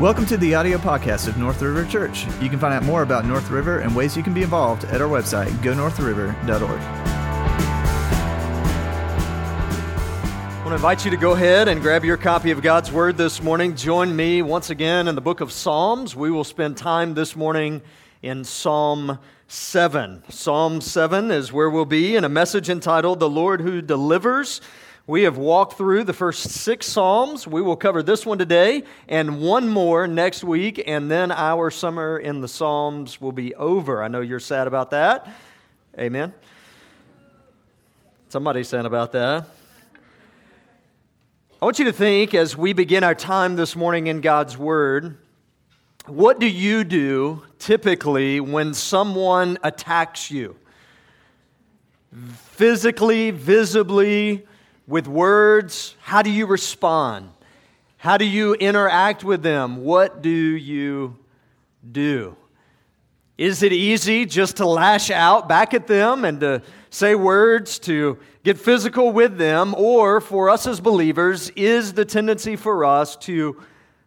Welcome to the audio podcast of North River Church. You can find out more about North River and ways you can be involved at our website, gonorthriver.org. I want to invite you to go ahead and grab your copy of God's Word this morning. Join me once again in the book of Psalms. We will spend time this morning in Psalm 7. Psalm 7 is where we'll be in a message entitled, The Lord Who Delivers. We have walked through the first 6 Psalms. We will cover this one today and one more next week, and then our summer in the Psalms will be over. I know you're sad about that. Amen. Somebody's sad about that. I want you to think as we begin our time this morning in God's Word, what do you do typically when someone attacks you? Physically, visibly, with words, how do you respond? How do you interact with them? What do you do? Is it easy just to lash out back at them and to say words, to get physical with them? Or for us as believers, is the tendency for us to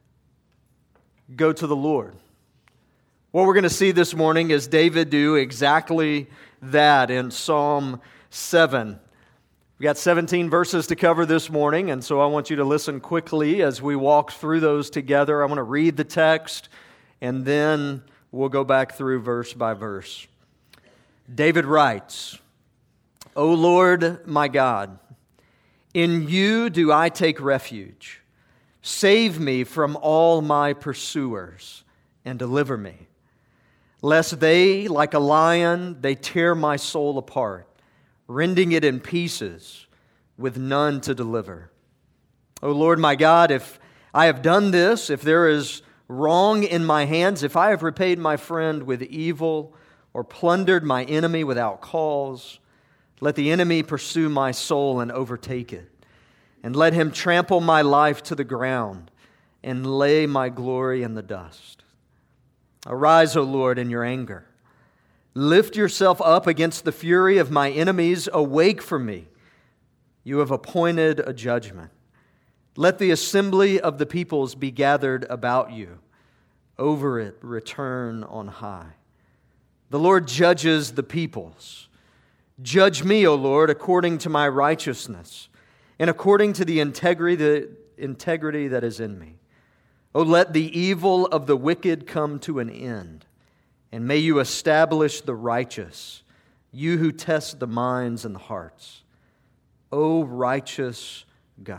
go to the Lord? What we're going to see this morning is David do exactly that in Psalm 7. We've got 17 verses to cover this morning, and so I want you to listen quickly as we walk through those together. I want to read the text, and then we'll go back through verse by verse. David writes, O Lord, my God, in you do I take refuge. Save me from all my pursuers, and deliver me. Lest they, like a lion, they tear my soul apart, rending it in pieces with none to deliver. O Lord my God, if I have done this, if there is wrong in my hands, if I have repaid my friend with evil or plundered my enemy without cause, let the enemy pursue my soul and overtake it, and let him trample my life to the ground and lay my glory in the dust. Arise, O Lord, in your anger. Lift yourself up against the fury of my enemies. Awake for me. You have appointed a judgment. Let the assembly of the peoples be gathered about you. Over it return on high. The Lord judges the peoples. Judge me, O Lord, according to my righteousness and according to the integrity that is in me. O let the evil of the wicked come to an end. And may you establish the righteous, you who test the minds and the hearts. O righteous God,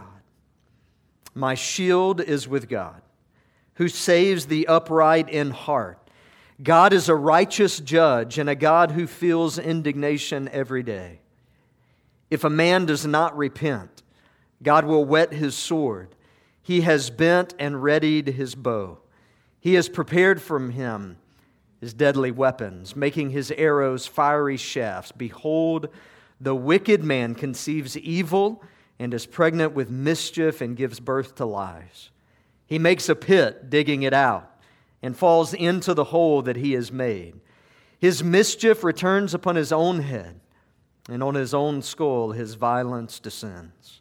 my shield is with God, who saves the upright in heart. God is a righteous judge and a God who feels indignation every day. If a man does not repent, God will whet his sword. He has bent and readied his bow. He has prepared from him his deadly weapons, making his arrows fiery shafts. Behold, the wicked man conceives evil and is pregnant with mischief and gives birth to lies. He makes a pit, digging it out, and falls into the hole that he has made. His mischief returns upon his own head, and on his own skull his violence descends.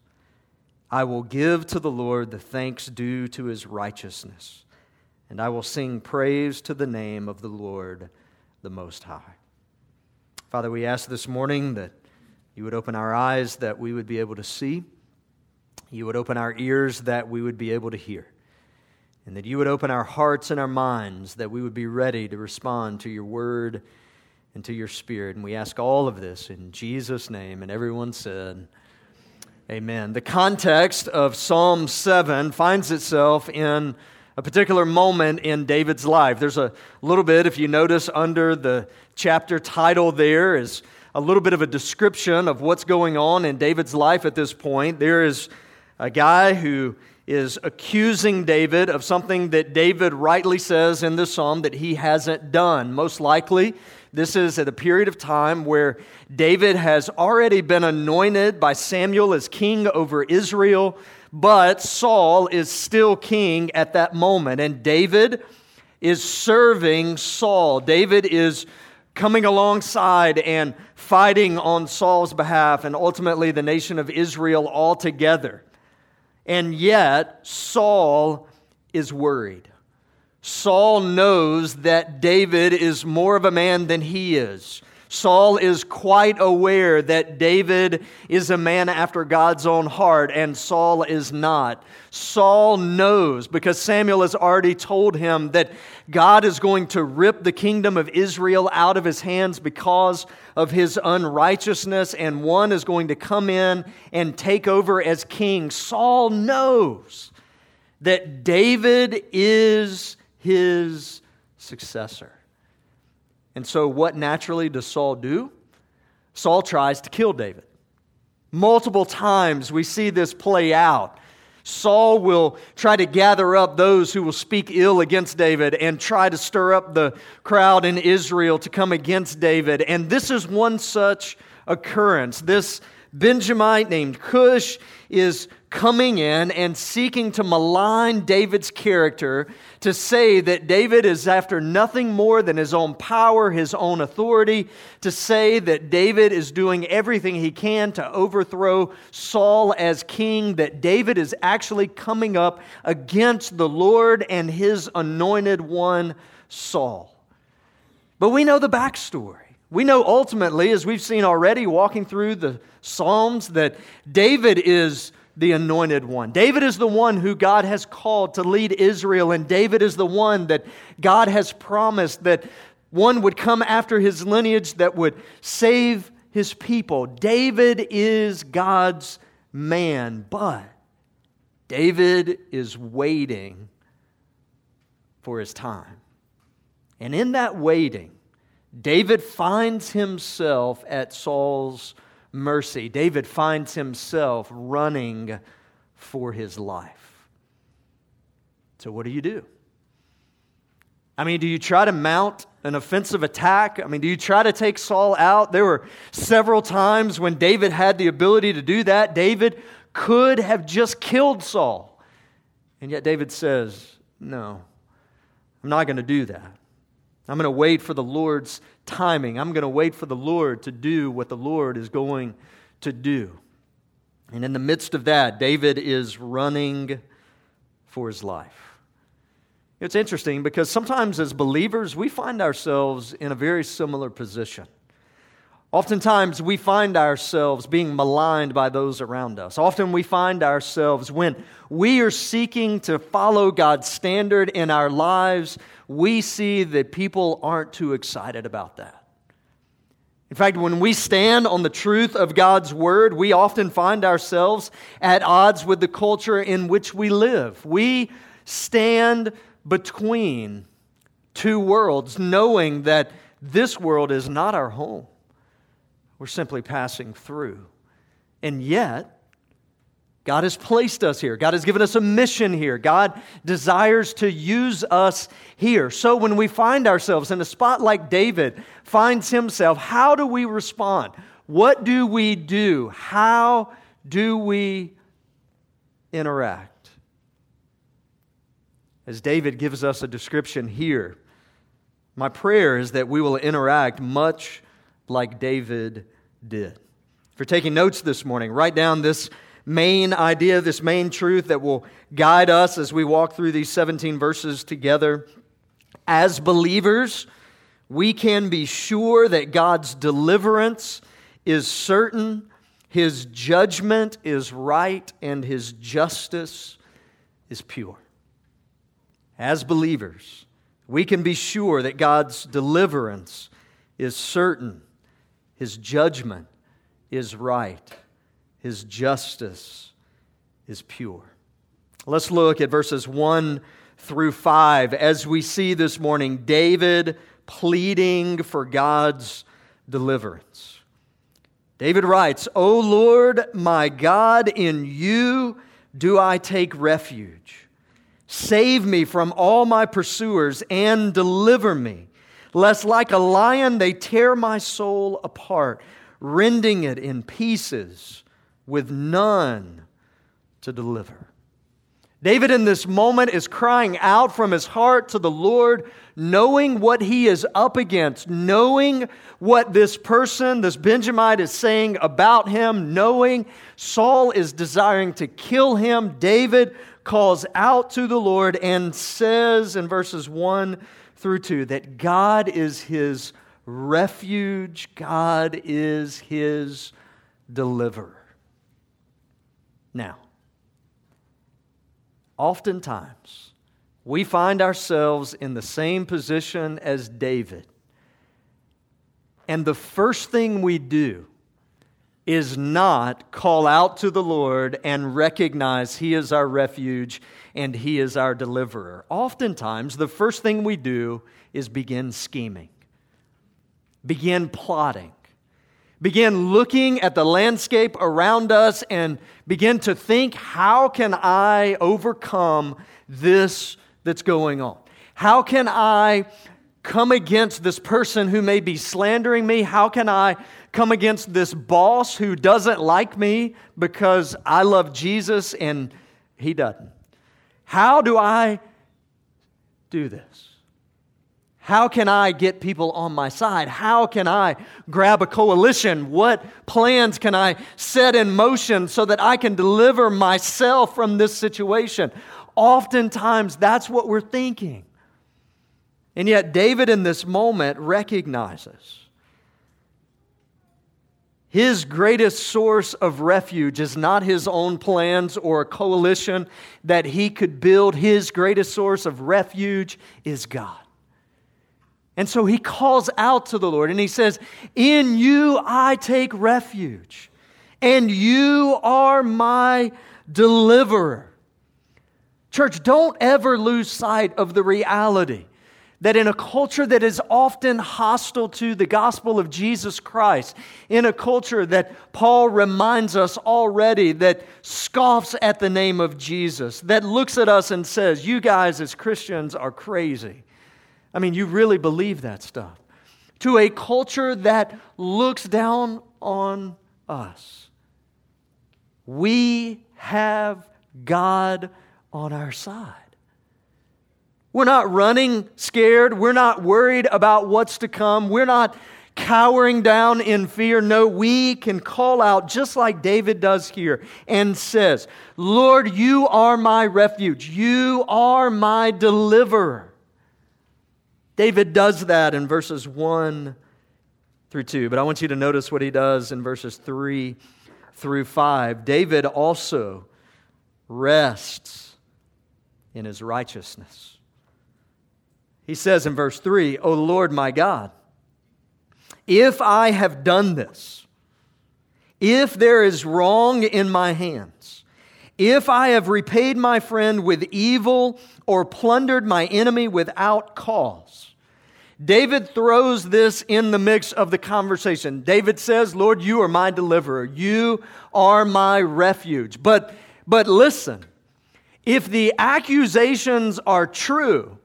I will give to the Lord the thanks due to his righteousness, and I will sing praise to the name of the Lord, the Most High. Father, we ask this morning that you would open our eyes that we would be able to see. You would open our ears that we would be able to hear. And that you would open our hearts and our minds that we would be ready to respond to your word and to your spirit. And we ask all of this in Jesus' name. And everyone said, amen. The context of Psalm 7 finds itself in a particular moment in David's life. There's a little bit, if you notice under the chapter title there, is a little bit of a description of what's going on in David's life at this point. There is a guy who is accusing David of something that David rightly says in this psalm that he hasn't done. Most likely, this is at a period of time where David has already been anointed by Samuel as king over Israel, but Saul is still king at that moment, and David is serving Saul. David is coming alongside and fighting on Saul's behalf, and ultimately the nation of Israel altogether. And yet, Saul is worried. Saul knows that David is more of a man than he is. Saul is quite aware that David is a man after God's own heart, and Saul is not. Saul knows, because Samuel has already told him, that God is going to rip the kingdom of Israel out of his hands because of his unrighteousness, and one is going to come in and take over as king. Saul knows that David is his successor. And so what naturally does Saul do? Saul tries to kill David. Multiple times we see this play out. Saul will try to gather up those who will speak ill against David and try to stir up the crowd in Israel to come against David. And this is one such occurrence. This Benjamite named Cush is coming in and seeking to malign David's character, to say that David is after nothing more than his own power, his own authority, to say that David is doing everything he can to overthrow Saul as king, that David is actually coming up against the Lord and his anointed one, Saul. But we know the backstory. We know ultimately, as we've seen already walking through the Psalms, that David is the anointed one. David is the one who God has called to lead Israel, and David is the one that God has promised that one would come after his lineage that would save his people. David is God's man, but David is waiting for his time. And in that waiting, David finds himself at Saul's mercy. David finds himself running for his life. So what do? Do you try to mount an offensive attack? Do you try to take Saul out? There were several times when David had the ability to do that. David could have just killed Saul. And yet David says, no, I'm not going to do that. I'm going to wait for the Lord's timing. I'm going to wait for the Lord to do what the Lord is going to do. And in the midst of that, David is running for his life. It's interesting because sometimes as believers, we find ourselves in a very similar position. Oftentimes, we find ourselves being maligned by those around us. Often we find ourselves when we are seeking to follow God's standard in our lives, we see that people aren't too excited about that. In fact, when we stand on the truth of God's Word, we often find ourselves at odds with the culture in which we live. We stand between two worlds, knowing that this world is not our home. We're simply passing through. And yet, God has placed us here. God has given us a mission here. God desires to use us here. So when we find ourselves in a spot like David finds himself, how do we respond? What do we do? How do we interact? As David gives us a description here, my prayer is that we will interact much like David did. If you're taking notes this morning, write down this main idea, this main truth that will guide us as we walk through these 17 verses together. As believers, we can be sure that God's deliverance is certain, His judgment is right, and His justice is pure. As believers, we can be sure that God's deliverance is certain, His judgment is right, His justice is pure. Let's look at verses 1 through 5 as we see this morning David pleading for God's deliverance. David writes, "O Lord my God, in you do I take refuge. Save me from all my pursuers and deliver me, lest like a lion they tear my soul apart, rending it in pieces with none to deliver." David in this moment is crying out from his heart to the Lord, knowing what he is up against, knowing what this person, this Benjamite, is saying about him, knowing Saul is desiring to kill him. David calls out to the Lord and says in verses 1 through 2 that God is his refuge, God is his deliverer. Now, oftentimes, we find ourselves in the same position as David. And the first thing we do is not call out to the Lord and recognize He is our refuge and He is our deliverer. Oftentimes, the first thing we do is begin scheming, begin plotting, begin looking at the landscape around us and begin to think, how can I overcome this that's going on? How can I come against this person who may be slandering me? How can I come against this boss who doesn't like me because I love Jesus and he doesn't? How do I do this? How can I get people on my side? How can I grab a coalition? What plans can I set in motion so that I can deliver myself from this situation? Oftentimes, that's what we're thinking. And yet, David in this moment recognizes his greatest source of refuge is not his own plans or a coalition that he could build. His greatest source of refuge is God. And so he calls out to the Lord and he says, "In you I take refuge, and you are my deliverer." Church, don't ever lose sight of the reality that in a culture that is often hostile to the gospel of Jesus Christ, in a culture that Paul reminds us already that scoffs at the name of Jesus, that looks at us and says, "You guys as Christians are crazy." I mean, you really believe that stuff. To a culture that looks down on us, we have God on our side. We're not running scared. We're not worried about what's to come. We're not cowering down in fear. No, we can call out just like David does here and says, "Lord, you are my refuge. You are my deliverer." David does that in verses 1 through 2. But I want you to notice what he does in verses 3 through 5. David also rests in his righteousness. He says in verse 3, "O Lord my God, if I have done this, if there is wrong in my hands, if I have repaid my friend with evil or plundered my enemy without cause." David throws this in the mix of the conversation. David says, "Lord, you are my deliverer. You are my refuge." But listen, if the accusations are true,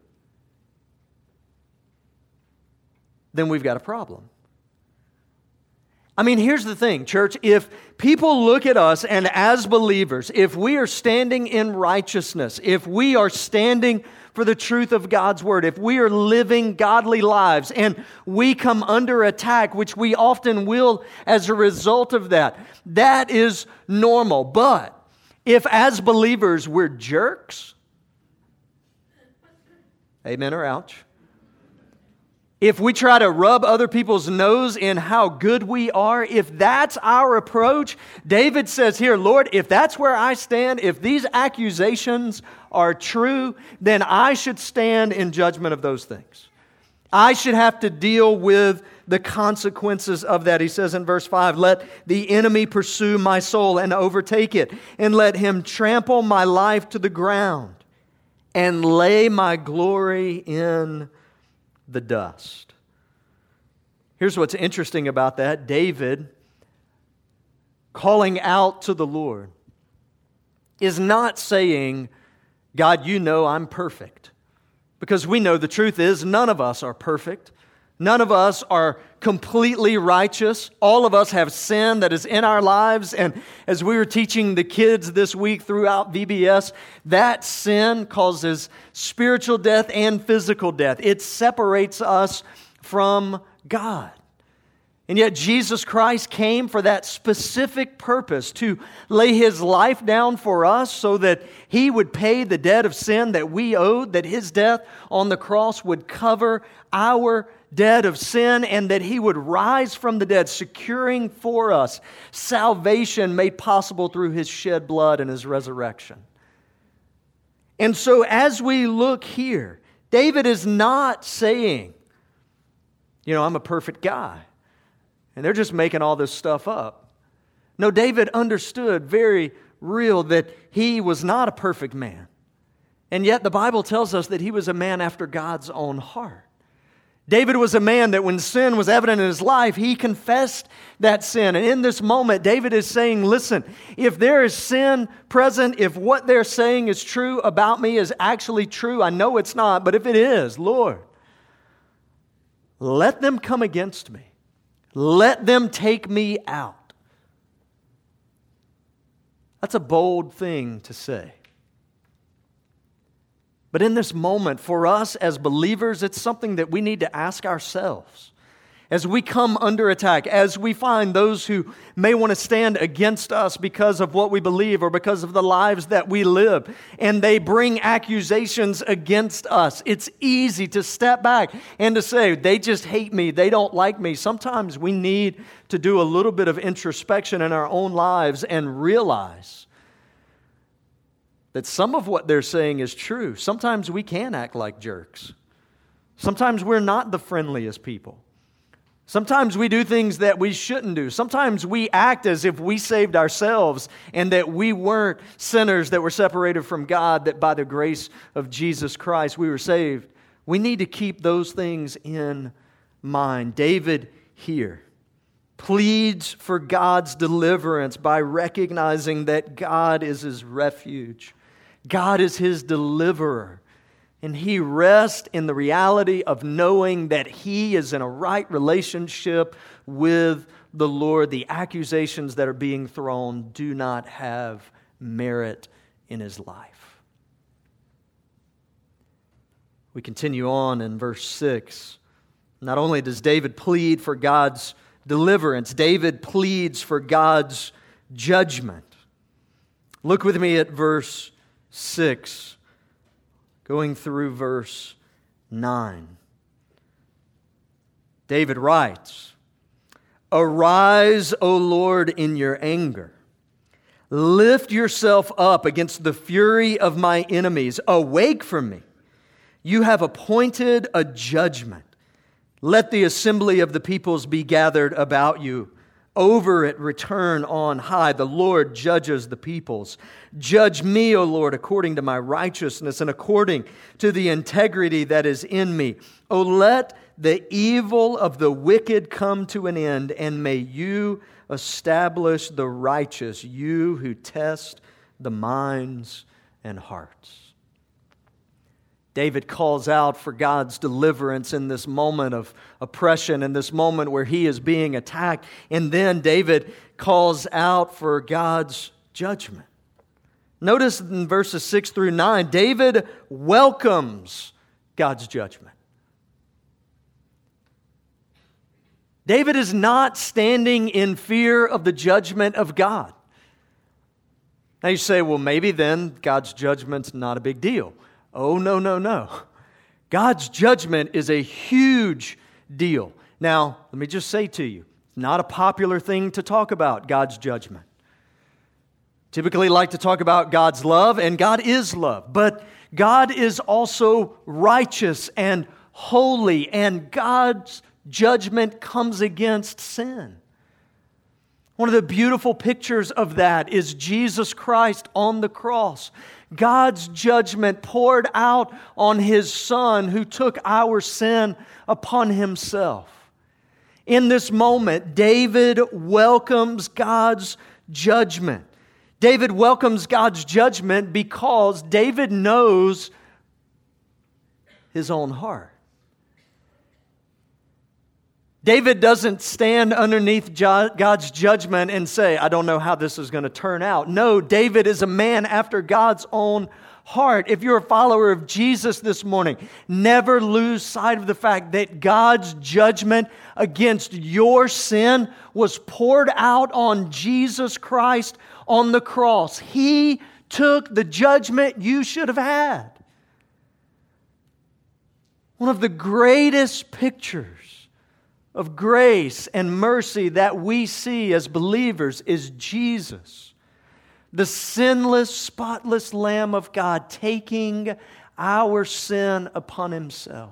then we've got a problem. I mean, here's the thing, church. If people look at us and as believers, if we are standing in righteousness, if we are standing for the truth of God's Word, if we are living godly lives and we come under attack, which we often will as a result of that, that is normal. But if as believers we're jerks, amen or ouch, if we try to rub other people's nose in how good we are, if that's our approach, David says here, "Lord, if that's where I stand, if these accusations are true, then I should stand in judgment of those things. I should have to deal with the consequences of that." He says in verse 5, "Let the enemy pursue my soul and overtake it, and let him trample my life to the ground and lay my glory in the dust." Here's what's interesting about that. David, calling out to the Lord, is not saying, "God, you know I'm perfect." Because we know the truth is none of us are perfect. None of us are completely righteous. All of us have sin that is in our lives. And as we were teaching the kids this week throughout VBS, that sin causes spiritual death and physical death. It separates us from God. And yet Jesus Christ came for that specific purpose, to lay His life down for us so that He would pay the debt of sin that we owed, that His death on the cross would cover our debt of sin, and that He would rise from the dead, securing for us salvation made possible through His shed blood and His resurrection. And so as we look here, David is not saying, I'm a perfect guy, and they're just making all this stuff up. No, David understood very real that he was not a perfect man. And yet the Bible tells us that he was a man after God's own heart. David was a man that when sin was evident in his life, he confessed that sin. And in this moment, David is saying, listen, if there is sin present, if what they're saying is true about me is actually true, I know it's not, but if it is, Lord, let them come against me. Let them take me out. That's a bold thing to say. But in this moment, for us as believers, it's something that we need to ask ourselves. As we come under attack, as we find those who may want to stand against us because of what we believe or because of the lives that we live, and they bring accusations against us, it's easy to step back and to say, they just hate me, they don't like me. Sometimes we need to do a little bit of introspection in our own lives and realize that some of what they're saying is true. Sometimes we can act like jerks. Sometimes we're not the friendliest people. Sometimes we do things that we shouldn't do. Sometimes we act as if we saved ourselves and that we weren't sinners that were separated from God, that by the grace of Jesus Christ we were saved. We need to keep those things in mind. David here pleads for God's deliverance by recognizing that God is his refuge. God is his deliverer. And he rests in the reality of knowing that he is in a right relationship with the Lord. The accusations that are being thrown do not have merit in his life. We continue on in verse 6. Not only does David plead for God's deliverance, David pleads for God's judgment. Look with me at verse 6. Going through verse 9. David writes, "Arise, O Lord, in your anger. Lift yourself up against the fury of my enemies. Awake from me. You have appointed a judgment. Let the assembly of the peoples be gathered about you. Over it return on high. The Lord judges the peoples. Judge me, O Lord, according to my righteousness and according to the integrity that is in me. O let the evil of the wicked come to an end, and may you establish the righteous, you who test the minds and hearts." David calls out for God's deliverance in this moment of oppression, in this moment where he is being attacked. And then David calls out for God's judgment. Notice in verses 6 through 9, David welcomes God's judgment. David is not standing in fear of the judgment of God. Now you say, well, maybe then God's judgment's not a big deal. Oh, no. God's judgment is a huge deal. Now, let me just say to you, it's not a popular thing to talk about, God's judgment. Typically like to talk about God's love, and God is love. But God is also righteous and holy, and God's judgment comes against sin. One of the beautiful pictures of that is Jesus Christ on the cross. God's judgment poured out on His Son who took our sin upon Himself. In this moment, David welcomes God's judgment. David welcomes God's judgment because David knows his own heart. David doesn't stand underneath God's judgment and say, I don't know how this is going to turn out. No, David is a man after God's own heart. If you're a follower of Jesus this morning, never lose sight of the fact that God's judgment against your sin was poured out on Jesus Christ on the cross. He took the judgment you should have had. One of the greatest pictures of grace and mercy that we see as believers is Jesus, the sinless, spotless Lamb of God, taking our sin upon Himself.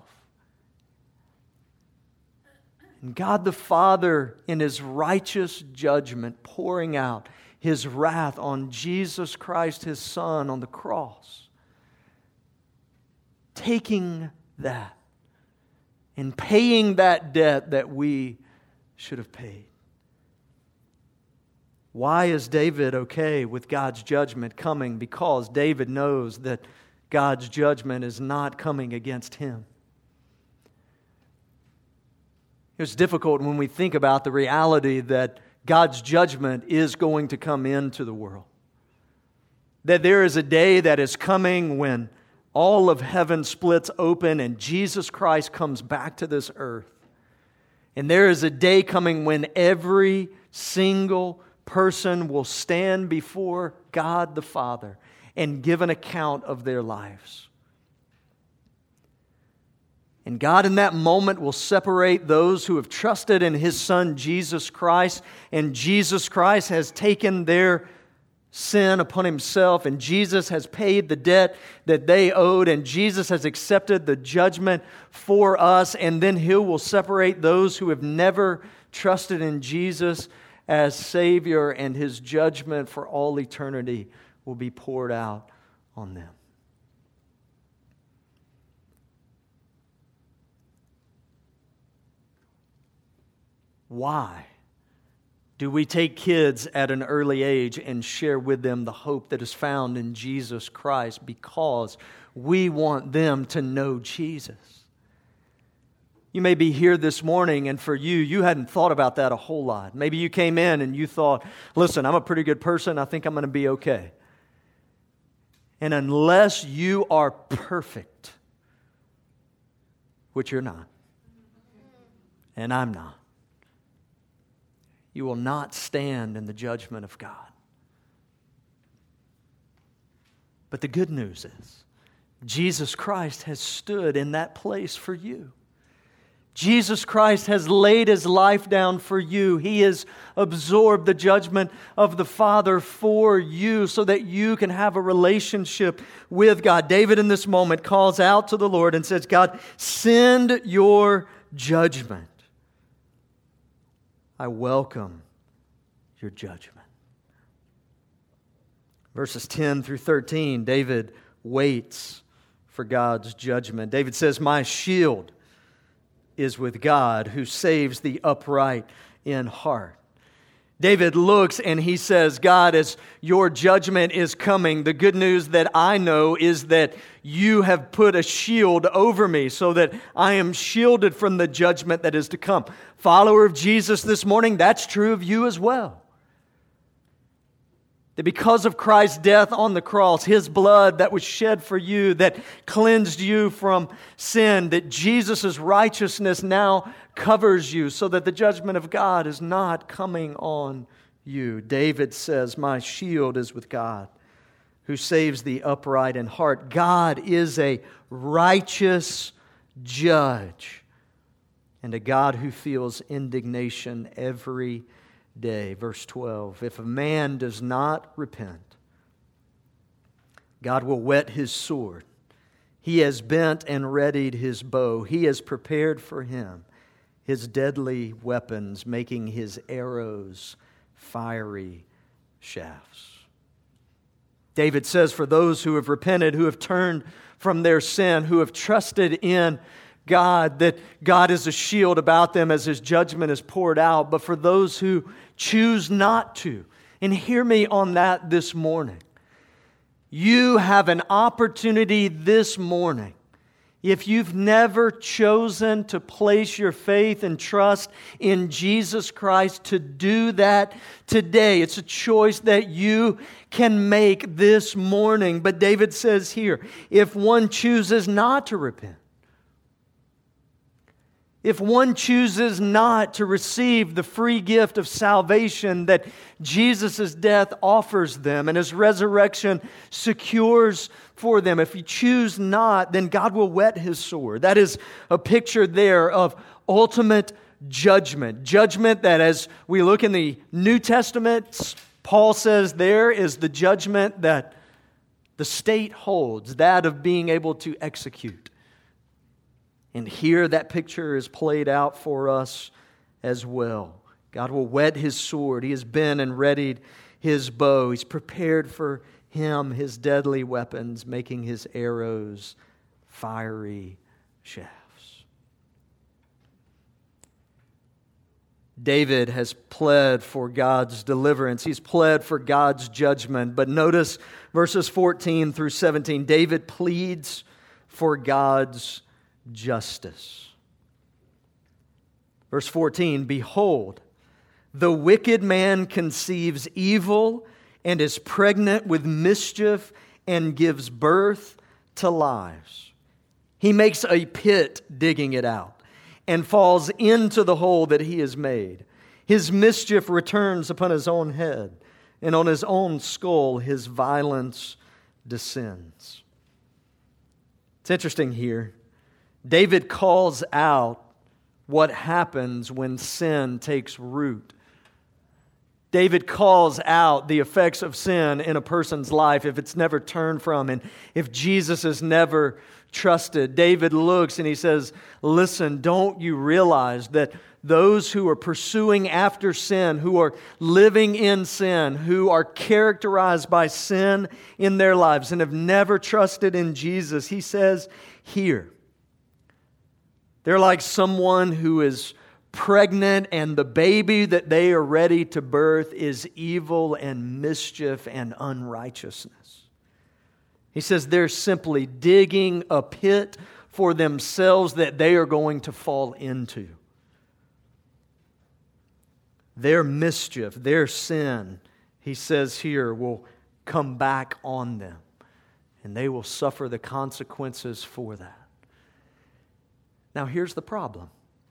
And God the Father, in His righteous judgment, pouring out His wrath on Jesus Christ, His Son, on the cross, taking that and paying that debt that we should have paid. Why is David okay with God's judgment coming? Because David knows that God's judgment is not coming against him. It's difficult when we think about the reality that God's judgment is going to come into the world. That there is a day that is coming when all of heaven splits open and Jesus Christ comes back to this earth. And there is a day coming when every single person will stand before God the Father and give an account of their lives. And God in that moment will separate those who have trusted in His Son Jesus Christ, and Jesus Christ has taken their sin upon Himself, and Jesus has paid the debt that they owed, and Jesus has accepted the judgment for us, and then He will separate those who have never trusted in Jesus as Savior, and His judgment for all eternity will be poured out on them. Why do we take kids at an early age and share with them the hope that is found in Jesus Christ? Because we want them to know Jesus. You may be here this morning, and for you hadn't thought about that a whole lot. Maybe you came in and you thought, listen, I'm a pretty good person. I think I'm going to be okay. And unless you are perfect, which you're not, and I'm not, you will not stand in the judgment of God. But the good news is, Jesus Christ has stood in that place for you. Jesus Christ has laid His life down for you. He has absorbed the judgment of the Father for you so that you can have a relationship with God. David in this moment calls out to the Lord and says, God, send your judgment. I welcome your judgment. Verses 10 through 13, David waits for God's judgment. David says, my shield is with God who saves the upright in heart. David looks and he says, God, as your judgment is coming, the good news that I know is that you have put a shield over me so that I am shielded from the judgment that is to come. Follower of Jesus this morning, that's true of you as well. That because of Christ's death on the cross, His blood that was shed for you, that cleansed you from sin, that Jesus' righteousness now covers you so that the judgment of God is not coming on you. David says, my shield is with God, who saves the upright in heart. God is a righteous judge and a God who feels indignation every day. Verse 12, if a man does not repent, God will whet His sword. He has bent and readied His bow. He has prepared for him His deadly weapons, making His arrows fiery shafts. David says, for those who have repented, who have turned from their sin, who have trusted in God, that God is a shield about them as His judgment is poured out. But for those who choose not to, and hear me on that this morning, you have an opportunity this morning. If you've never chosen to place your faith and trust in Jesus Christ, to do that today, it's a choice that you can make this morning. But David says here, if one chooses not to repent, if one chooses not to receive the free gift of salvation that Jesus' death offers them and His resurrection secures for them, if you choose not, then God will whet His sword. That is a picture there of ultimate judgment. Judgment that, as we look in the New Testament, Paul says there is the judgment that the state holds, that of being able to execute. And here that picture is played out for us as well. God will whet His sword. He has been and readied His bow. He's prepared for Him His deadly weapons, making His arrows fiery shafts. David has pled for God's deliverance. He's pled for God's judgment. But notice verses 14 through 17. David pleads for God's justice. Verse 14, behold, the wicked man conceives evil and is pregnant with mischief and gives birth to lies. He makes a pit digging it out and falls into the hole that he has made. His mischief returns upon his own head, and on his own skull his violence descends. It's interesting here. David calls out what happens when sin takes root. David calls out the effects of sin in a person's life if it's never turned from and if Jesus is never trusted. David looks and he says, listen, don't you realize that those who are pursuing after sin, who are living in sin, who are characterized by sin in their lives and have never trusted in Jesus, he says here, they're like someone who is pregnant and the baby that they are ready to birth is evil and mischief and unrighteousness. He says they're simply digging a pit for themselves that they are going to fall into. Their mischief, their sin, he says here, will come back on them, and they will suffer the consequences for that. Now, here's the problem.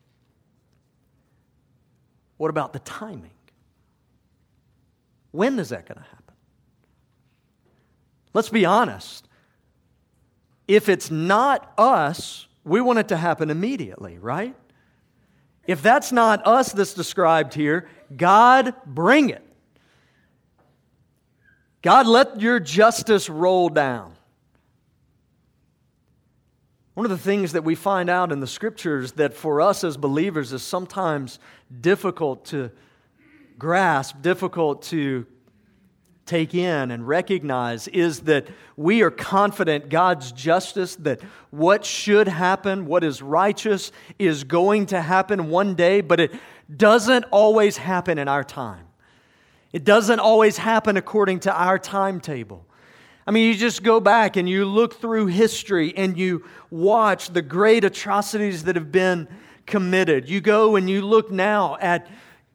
What about the timing? When is that going to happen? Let's be honest. If it's not us, we want it to happen immediately, right? If that's not us that's described here, God, bring it. God, let your justice roll down. One of the things that we find out in the Scriptures that for us as believers is sometimes difficult to grasp, difficult to take in and recognize is that we are confident God's justice, that what should happen, what is righteous, is going to happen one day, but it doesn't always happen in our time. It doesn't always happen according to our timetable. I mean, you just go back and you look through history and you watch the great atrocities that have been committed. You go and you look now at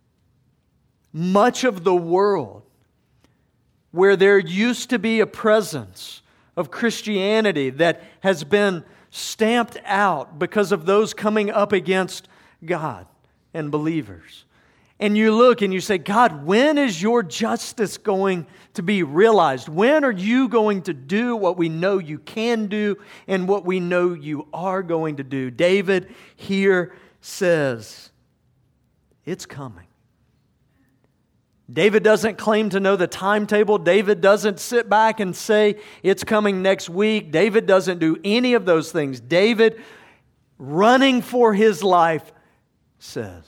much of the world where there used to be a presence of Christianity that has been stamped out because of those coming up against God and believers. And you look and you say, God, when is your justice going to be realized? When are you going to do what we know you can do and what we know you are going to do? David here says, it's coming. David doesn't claim to know the timetable. David doesn't sit back and say, it's coming next week. David doesn't do any of those things. David, running for his life, says,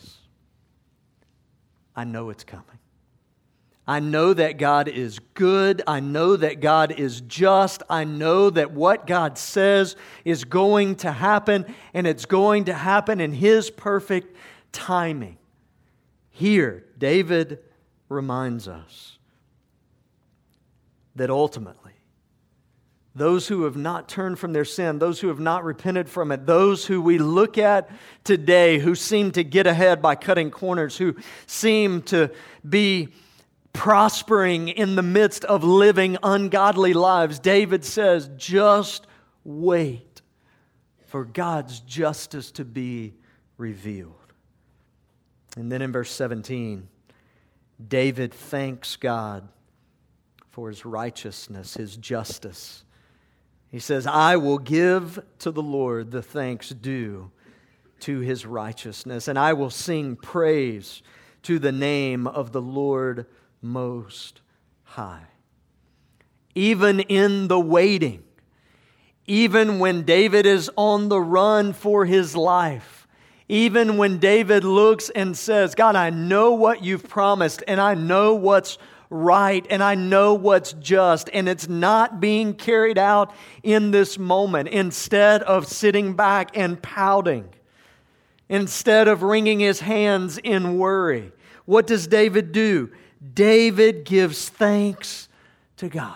I know it's coming. I know that God is good. I know that God is just. I know that what God says is going to happen, and it's going to happen in His perfect timing. Here, David reminds us that ultimately, those who have not turned from their sin, those who have not repented from it, those who we look at today who seem to get ahead by cutting corners, who seem to be prospering in the midst of living ungodly lives. David says, just wait for God's justice to be revealed. And then in verse 17, David thanks God for His righteousness, His justice. He says, I will give to the Lord the thanks due to His righteousness, and I will sing praise to the name of the Lord Most High. Even in the waiting, even when David is on the run for his life, even when David looks and says, God, I know what you've promised, and I know what's right, and I know what's just, and it's not being carried out in this moment. Instead of sitting back and pouting, instead of wringing his hands in worry, what does David do? David gives thanks to God.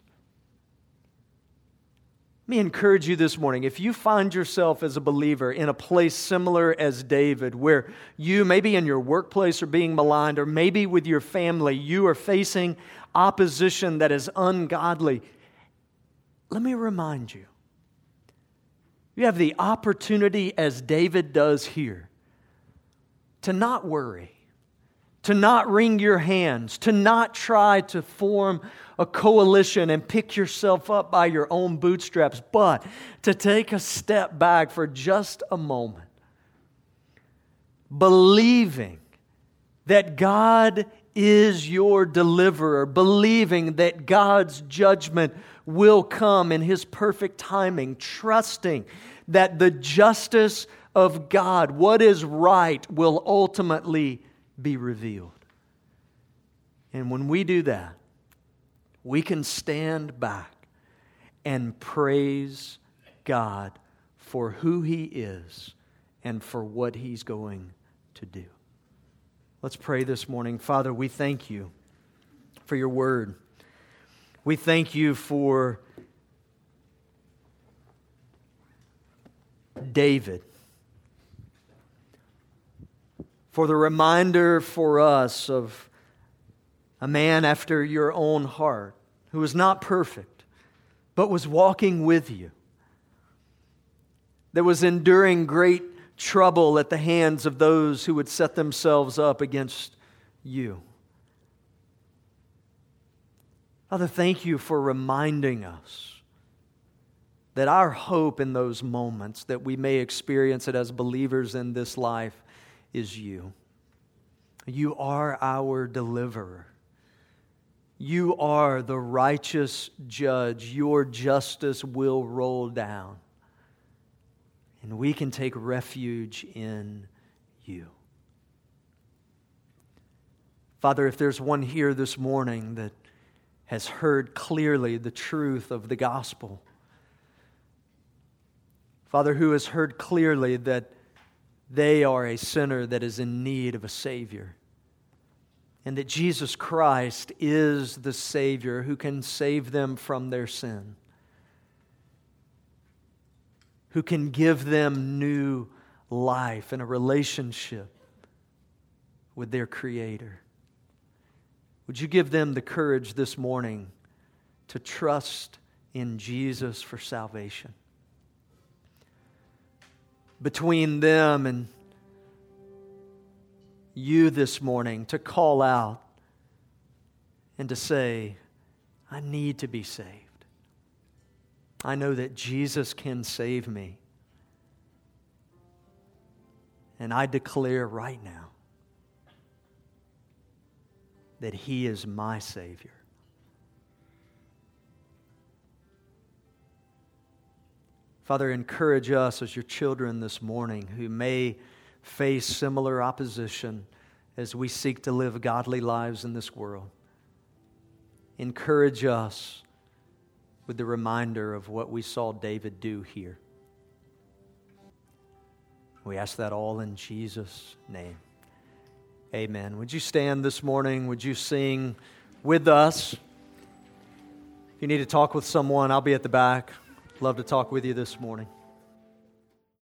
Let me encourage you this morning, if you find yourself as a believer in a place similar as David, where you, maybe in your workplace, are being maligned, or maybe with your family, you are facing opposition that is ungodly, let me remind you, you have the opportunity, as David does here, to not worry, to not wring your hands, to not try to form a coalition and pick yourself up by your own bootstraps, but to take a step back for just a moment, believing that God is your deliverer, believing that God's judgment will come in His perfect timing, trusting that the justice of God, what is right, will ultimately be revealed. And when we do that, we can stand back and praise God for who He is and for what He's going to do. Let's pray this morning. Father, we thank You for Your word. We thank You for David, for the reminder for us of a man after Your own heart, who was not perfect, but was walking with You, that was enduring great trouble at the hands of those who would set themselves up against You. Father, thank You for reminding us that our hope in those moments that we may experience it as believers in this life is You. You are our deliverer. You are the righteous judge. Your justice will roll down. And we can take refuge in You. Father, if there's one here this morning that has heard clearly the truth of the gospel, Father, who has heard clearly that they are a sinner that is in need of a Savior, and that Jesus Christ is the Savior who can save them from their sin, who can give them new life and a relationship with their Creator. Would You give them the courage this morning to trust in Jesus for salvation? Between them and You this morning, to call out and to say, I need to be saved. I know that Jesus can save me. And I declare right now that He is my Savior. Father, encourage us as Your children this morning who may face similar opposition as we seek to live godly lives in this world. Encourage us with the reminder of what we saw David do here. We ask that all in Jesus' name. Amen. Would you stand this morning? Would you sing with us? If you need to talk with someone, I'll be at the back. Love to talk with you this morning.